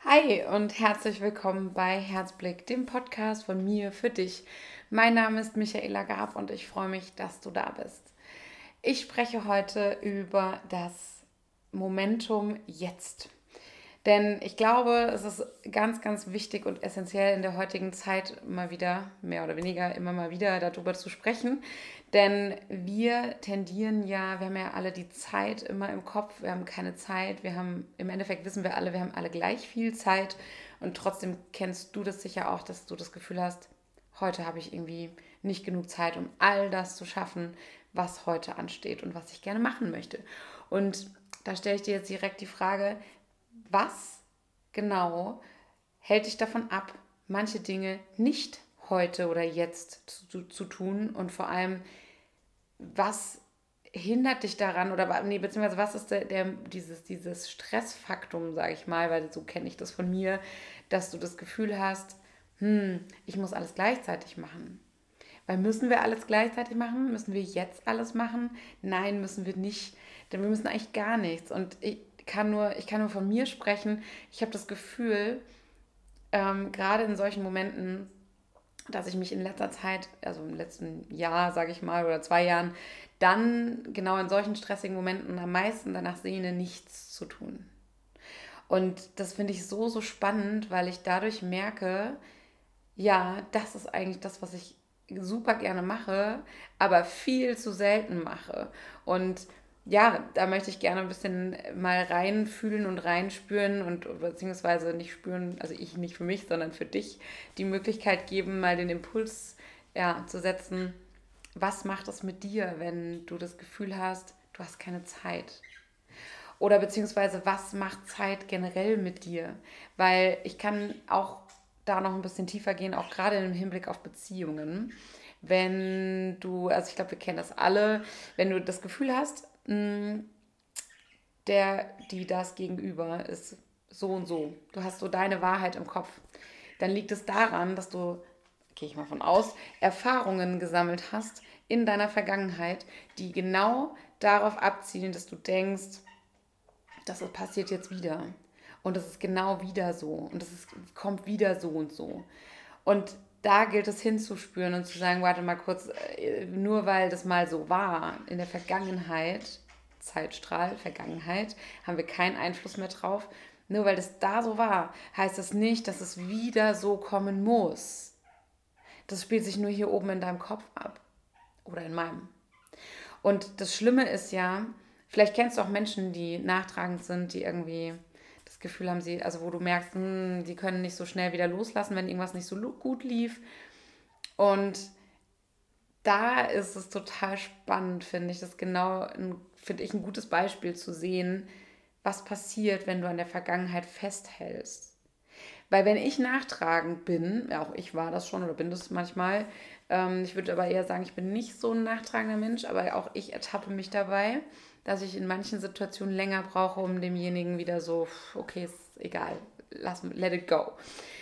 Hi und herzlich willkommen bei Herzblick, dem Podcast von mir für dich. Mein Name ist Michaela Gab und ich freue mich, dass du da bist. Ich spreche heute über das Momentum jetzt. Denn ich glaube, es ist ganz, ganz wichtig und essentiell in der heutigen Zeit mal wieder, mehr oder weniger immer mal wieder darüber zu sprechen. Denn wir tendieren ja, wir haben ja alle die Zeit immer im Kopf, wir haben keine Zeit, wir haben, im Endeffekt wissen wir haben alle gleich viel Zeit und trotzdem kennst du das sicher auch, dass du das Gefühl hast, heute habe ich irgendwie nicht genug Zeit, um all das zu schaffen, was heute ansteht und was ich gerne machen möchte. Und da stelle ich dir jetzt direkt die Frage, was genau hält dich davon ab, manche Dinge nicht heute oder jetzt zu tun und vor allem, was hindert dich daran oder nee, beziehungsweise was ist dieses Stressfaktum, sage ich mal, weil so kenne ich das von mir, dass du das Gefühl hast, ich muss alles gleichzeitig machen. Weil müssen wir alles gleichzeitig machen? Müssen wir jetzt alles machen? Nein, müssen wir nicht. Denn wir müssen eigentlich gar nichts. Und ich kann nur von mir sprechen. Ich habe das Gefühl, gerade in solchen Momenten, dass ich mich in letzter Zeit, also im letzten Jahr, sage ich mal, oder 2 Jahren, dann genau in solchen stressigen Momenten am meisten danach sehne, nichts zu tun. Und das finde ich so, so spannend, weil ich dadurch merke, ja, das ist eigentlich das, was ich super gerne mache, aber viel zu selten mache. Und ja, da möchte ich gerne ein bisschen mal reinfühlen und reinspüren und beziehungsweise nicht spüren, also ich nicht für mich, sondern für dich die Möglichkeit geben, mal den Impuls zu setzen, was macht es mit dir, wenn du das Gefühl hast, du hast keine Zeit? Oder beziehungsweise was macht Zeit generell mit dir? Weil ich kann auch da noch ein bisschen tiefer gehen, auch gerade im Hinblick auf Beziehungen. Wenn du, also ich glaube, wir kennen das alle, wenn du das Gefühl hast, die das Gegenüber ist so und so, du hast so deine Wahrheit im Kopf, dann liegt es daran, dass du, gehe ich mal von aus, Erfahrungen gesammelt hast in deiner Vergangenheit, die genau darauf abzielen, dass du denkst, das passiert jetzt wieder. Und das ist genau wieder so. Und kommt wieder so und so. Und da gilt es hinzuspüren und zu sagen, warte mal kurz, nur weil das mal so war in der Vergangenheit, Zeitstrahl, Vergangenheit, haben wir keinen Einfluss mehr drauf. Nur weil das da so war, heißt das nicht, dass es wieder so kommen muss. Das spielt sich nur hier oben in deinem Kopf ab. Oder in meinem. Und das Schlimme ist ja, vielleicht kennst du auch Menschen, die nachtragend sind, die irgendwie das Gefühl haben, also wo du merkst, die können nicht so schnell wieder loslassen, wenn irgendwas nicht so gut lief. Und da ist es total spannend, finde ich, finde ich, ein gutes Beispiel zu sehen, was passiert, wenn du an der Vergangenheit festhältst. Weil wenn ich nachtragend bin, ja auch ich war das schon oder bin das manchmal, ich würde aber eher sagen, ich bin nicht so ein nachtragender Mensch, aber auch ich ertappe mich dabei, dass ich in manchen Situationen länger brauche, um demjenigen wieder so, okay, ist egal, let it go.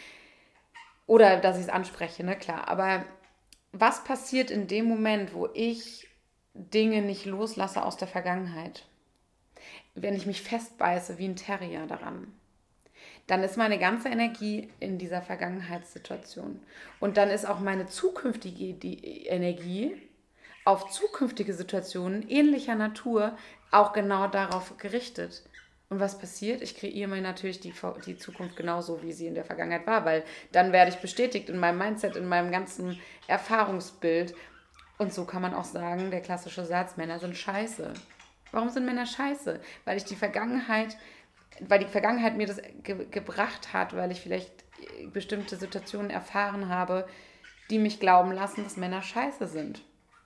Oder dass ich es anspreche, ne, klar. Aber was passiert in dem Moment, wo ich Dinge nicht loslasse aus der Vergangenheit? Wenn ich mich festbeiße wie ein Terrier daran, dann ist meine ganze Energie in dieser Vergangenheitssituation. Und dann ist auch meine zukünftige Energie auf zukünftige Situationen ähnlicher Natur auch genau darauf gerichtet. Und was passiert? Ich kreiere mir natürlich die Zukunft genauso, wie sie in der Vergangenheit war, weil dann werde ich bestätigt in meinem Mindset, in meinem ganzen Erfahrungsbild. Und so kann man auch sagen, der klassische Satz, Männer sind scheiße. Warum sind Männer scheiße? Weil die Vergangenheit mir das gebracht hat, weil ich vielleicht bestimmte Situationen erfahren habe, die mich glauben lassen, dass Männer scheiße sind.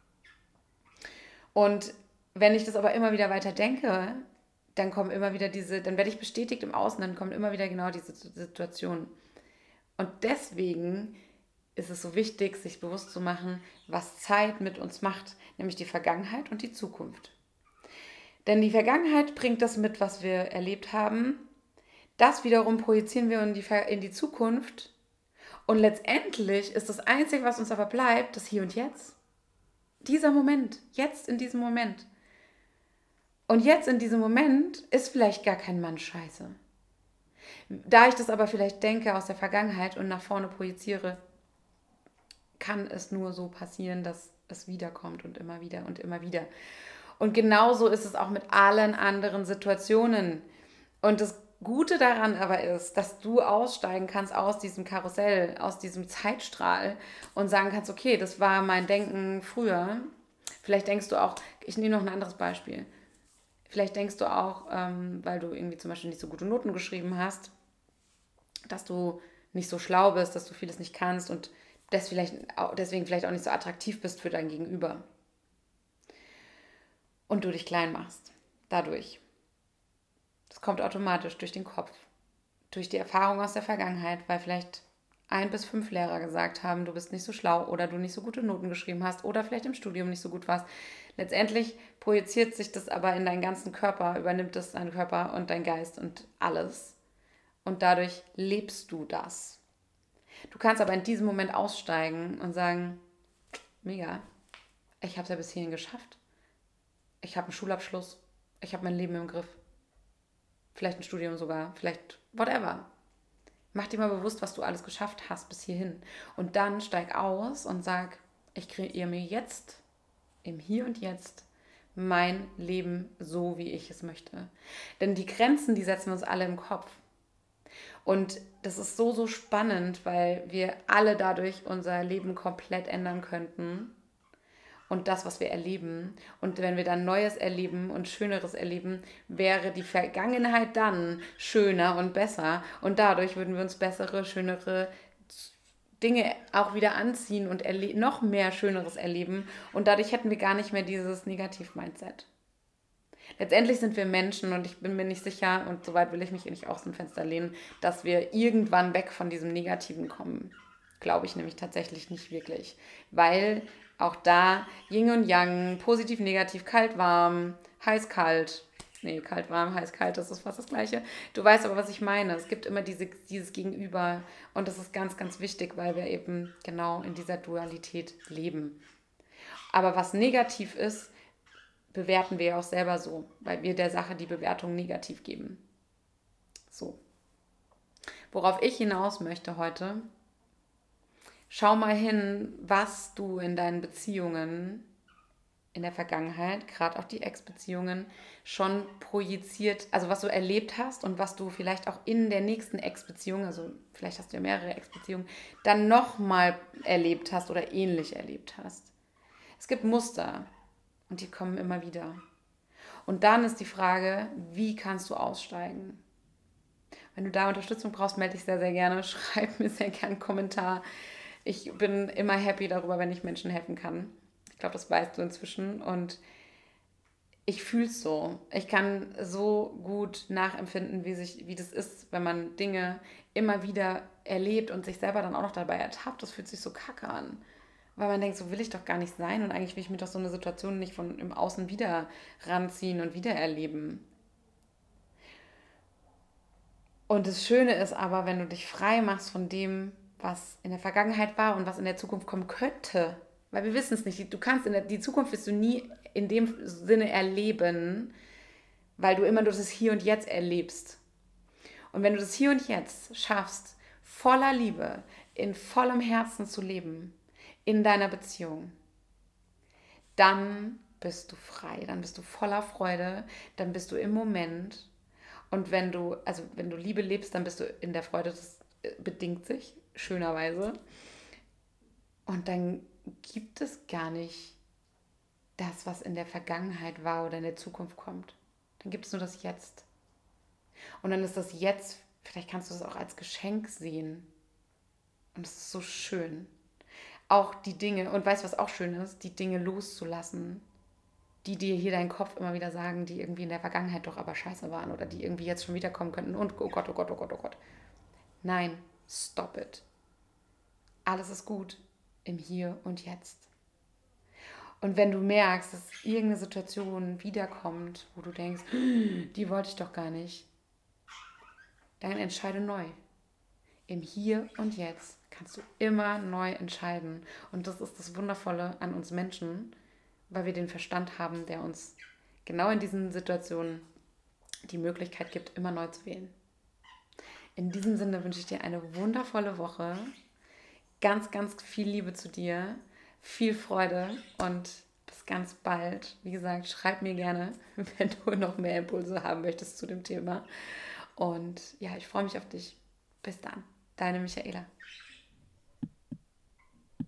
Und wenn ich das aber immer wieder weiter denke, dann werde ich bestätigt im Außen, dann kommen immer wieder genau diese Situationen. Und deswegen ist es so wichtig, sich bewusst zu machen, was Zeit mit uns macht, nämlich die Vergangenheit und die Zukunft. Denn die Vergangenheit bringt das mit, was wir erlebt haben. Das wiederum projizieren wir in die Zukunft. Und letztendlich ist das Einzige, was uns aber bleibt, das Hier und Jetzt. Dieser Moment, jetzt in diesem Moment. Und jetzt in diesem Moment ist vielleicht gar kein Mann scheiße. Da ich das aber vielleicht denke aus der Vergangenheit und nach vorne projiziere, kann es nur so passieren, dass es wiederkommt und immer wieder und immer wieder. Und genauso ist es auch mit allen anderen Situationen. Und das Gute daran aber ist, dass du aussteigen kannst aus diesem Karussell, aus diesem Zeitstrahl und sagen kannst, okay, das war mein Denken früher. Vielleicht denkst du auch, ich nehme noch ein anderes Beispiel. Vielleicht denkst du auch, weil du irgendwie zum Beispiel nicht so gute Noten geschrieben hast, dass du nicht so schlau bist, dass du vieles nicht kannst und deswegen vielleicht auch nicht so attraktiv bist für dein Gegenüber. Und du dich klein machst. Dadurch. Das kommt automatisch durch den Kopf. Durch die Erfahrung aus der Vergangenheit, weil vielleicht 1 bis 5 Lehrer gesagt haben, du bist nicht so schlau oder du nicht so gute Noten geschrieben hast oder vielleicht im Studium nicht so gut warst. Letztendlich projiziert sich das aber in deinen ganzen Körper, übernimmt es deinen Körper und dein Geist und alles. Und dadurch lebst du das. Du kannst aber in diesem Moment aussteigen und sagen, mega, ich habe es ja bis hierhin geschafft. Ich habe einen Schulabschluss, ich habe mein Leben im Griff. Vielleicht ein Studium sogar, vielleicht whatever. Mach dir mal bewusst, was du alles geschafft hast bis hierhin. Und dann steig aus und sag, ich kreiere mir jetzt, im Hier und Jetzt, mein Leben so, wie ich es möchte. Denn die Grenzen, die setzen wir uns alle im Kopf. Und das ist so, so spannend, weil wir alle dadurch unser Leben komplett ändern könnten. Und das, was wir erleben. Und wenn wir dann Neues erleben und Schöneres erleben, wäre die Vergangenheit dann schöner und besser. Und dadurch würden wir uns bessere, schönere Dinge auch wieder anziehen und noch mehr Schöneres erleben. Und dadurch hätten wir gar nicht mehr dieses Negativ-Mindset. Letztendlich sind wir Menschen und ich bin mir nicht sicher, und soweit will ich mich nicht aus dem Fenster lehnen, dass wir irgendwann weg von diesem Negativen kommen. Glaube ich nämlich tatsächlich nicht wirklich. Weil auch da Yin und Yang, positiv, negativ, kalt, warm, heiß, kalt. Nee, kalt, warm, heiß, kalt, das ist fast das Gleiche. Du weißt aber, was ich meine. Es gibt immer dieses Gegenüber und das ist ganz, ganz wichtig, weil wir eben genau in dieser Dualität leben. Aber was negativ ist, bewerten wir ja auch selber so, weil wir der Sache die Bewertung negativ geben. So. Worauf ich hinaus möchte heute, schau mal hin, was du in deinen Beziehungen in der Vergangenheit, gerade auch die Ex-Beziehungen, schon projiziert, also was du erlebt hast und was du vielleicht auch in der nächsten Ex-Beziehung, also vielleicht hast du ja mehrere Ex-Beziehungen, dann nochmal erlebt hast oder ähnlich erlebt hast. Es gibt Muster und die kommen immer wieder. Und dann ist die Frage, wie kannst du aussteigen? Wenn du da Unterstützung brauchst, melde dich sehr, sehr gerne. Schreib mir sehr gerne einen Kommentar. Ich bin immer happy darüber, wenn ich Menschen helfen kann. Ich glaube, das weißt du inzwischen. Und ich fühle es so. Ich kann so gut nachempfinden, wie das ist, wenn man Dinge immer wieder erlebt und sich selber dann auch noch dabei ertappt. Das fühlt sich so kacke an. Weil man denkt, so will ich doch gar nicht sein und eigentlich will ich mir doch so eine Situation nicht von im Außen wieder ranziehen und wieder erleben. Und das Schöne ist aber, wenn du dich frei machst von dem, was in der Vergangenheit war und was in der Zukunft kommen könnte, weil wir wissen es nicht. Du kannst die Zukunft wirst du nie in dem Sinne erleben, weil du immer nur das Hier und Jetzt erlebst. Und wenn du das Hier und Jetzt schaffst, voller Liebe, in vollem Herzen zu leben, in deiner Beziehung, dann bist du frei, dann bist du voller Freude, dann bist du im Moment. Und wenn du Liebe lebst, dann bist du in der Freude, das bedingt sich, schönerweise. Und dann gibt es gar nicht das, was in der Vergangenheit war oder in der Zukunft kommt. Dann gibt es nur das Jetzt. Und dann ist das Jetzt, vielleicht kannst du es auch als Geschenk sehen. Und es ist so schön. Auch die Dinge, und weißt du, was auch schön ist? Die Dinge loszulassen, die dir hier dein Kopf immer wieder sagen, die irgendwie in der Vergangenheit doch aber scheiße waren oder die irgendwie jetzt schon wiederkommen könnten und oh Gott, oh Gott, oh Gott, oh Gott. Nein, stop it. Alles ist gut im Hier und Jetzt. Und wenn du merkst, dass irgendeine Situation wiederkommt, wo du denkst, die wollte ich doch gar nicht, dann entscheide neu. Im Hier und Jetzt kannst du immer neu entscheiden. Und das ist das Wundervolle an uns Menschen, weil wir den Verstand haben, der uns genau in diesen Situationen die Möglichkeit gibt, immer neu zu wählen. In diesem Sinne wünsche ich dir eine wundervolle Woche. Ganz, ganz viel Liebe zu dir, viel Freude und bis ganz bald. Wie gesagt, schreib mir gerne, wenn du noch mehr Impulse haben möchtest zu dem Thema. Und ja, ich freue mich auf dich. Bis dann, deine Michaela.